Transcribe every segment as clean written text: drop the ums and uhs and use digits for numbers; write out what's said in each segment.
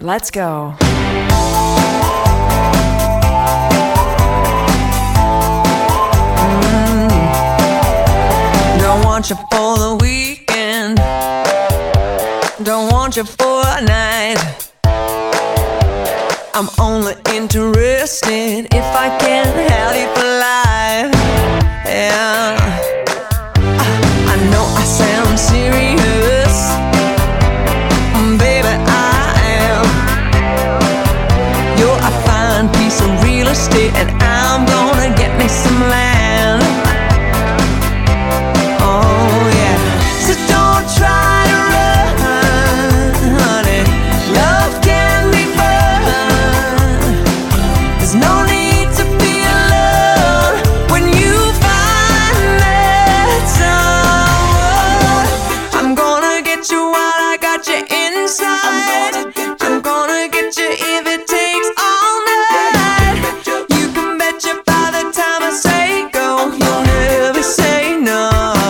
Let's go. Don't want you for the weekend, don't want you for a night. I'm only interested if I can have you for life. Yeah, I know I sound serious, baby, I am. You're a fine piece of real estate, and I'm gonna get me some land. Oh yeah, so don't try to run, honey. Love can be fun. There's no need to be alone when you find that someone. I'm gonna get you while I got you inside. I'm gonna get you if it takes all night. You can bet you by the time I say go, you'll never say no.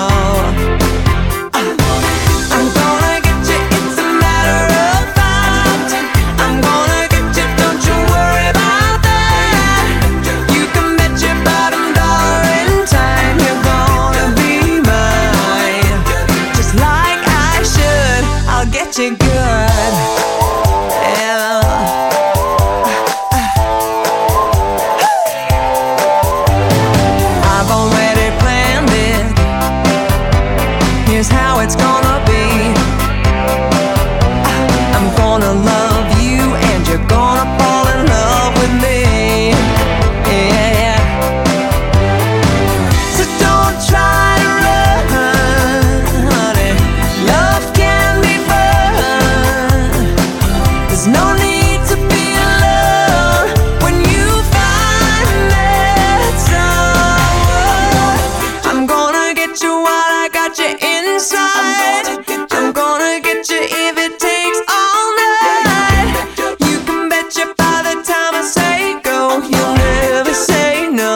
I'm gonna get you, it's a matter of fact. I'm gonna get you, don't you worry about that. You can bet your bottom dollar in time you're gonna be mine. Just like I should, I'll get you good. Yeah. I've already planned it. Here's how it's gonna be. I'm gonna love you and you're gonna fall in love with me. Yeah. So don't try to run, honey. Love can be fun. There's no need to be alone when you find that someone. I'm gonna get you while I got you inside. I'm gonna get you if it takes all night. You can bet you by the time I say go, you'll never say no.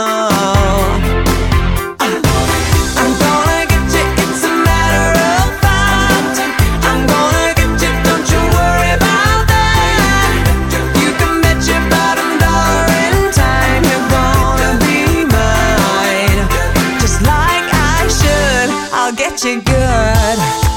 I'm gonna get you, it's a matter of fact. I'm gonna get you, don't you worry about that. You can bet your bottom dollar in time you're gonna be mine. Just like I should, I'll get you good.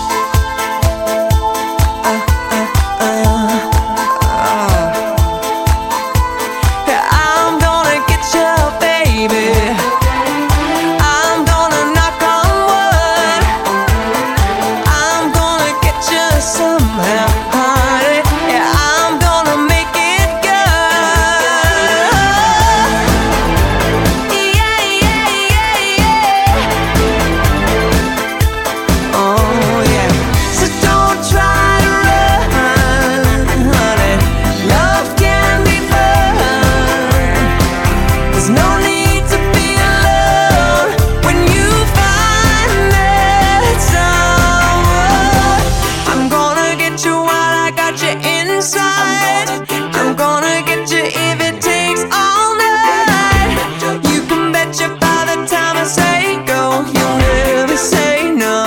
I'm gonna get you, baby. I'm gonna knock on wood. I'm gonna get you somehow, honey. Yeah, I'm gonna make it good. Yeah, yeah, yeah, yeah. Oh yeah. So don't try to run, honey. Love can be fun. There's no need to be alone when you find that someone. I'm gonna get you while I got you inside. I'm gonna get you if it takes all night. You can bet you by the time I say go, you'll never say no.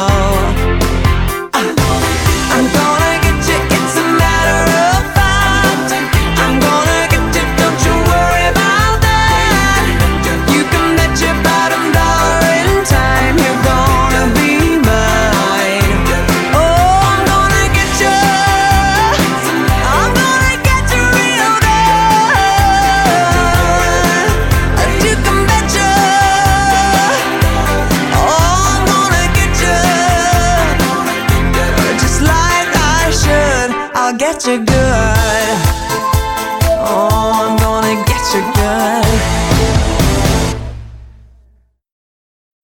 I'm gonna get you, it's a matter of fact. I'm gonna get you, don't you worry about that. You can bet your bottom dollar in time you're gonna be mine. Oh, I'm gonna get you, I'm gonna get you real good. You can bet you, oh, I'm gonna get you, just like I should, I'll get you good. Oh, I'm gonna get you good.